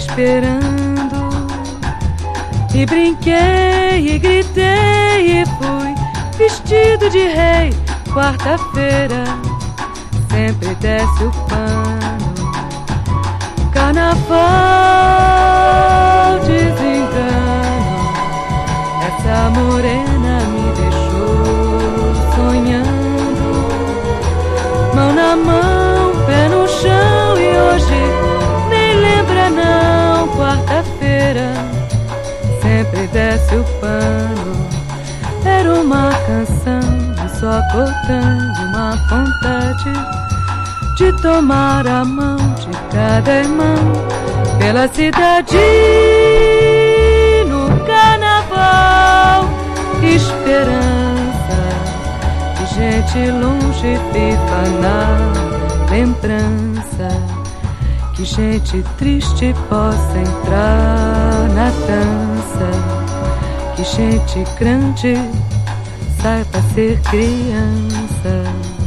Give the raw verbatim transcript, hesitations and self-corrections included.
esperando, e brinquei e gritei e fui vestido de rei. Quarta-feira sempre desce o pano. Carnaval, desengano, essa morena me deixou sonhando. Mão na mão, pé no chão, e hoje nem lembra não. Quarta-feira sempre desce o pano. Era uma canção só cortando uma vontade de tomar a mão de cada irmão pela cidade no carnaval. Esperança de gente longe viva na lembrança, que gente triste possa entrar na dança, que gente grande saiba ser criança.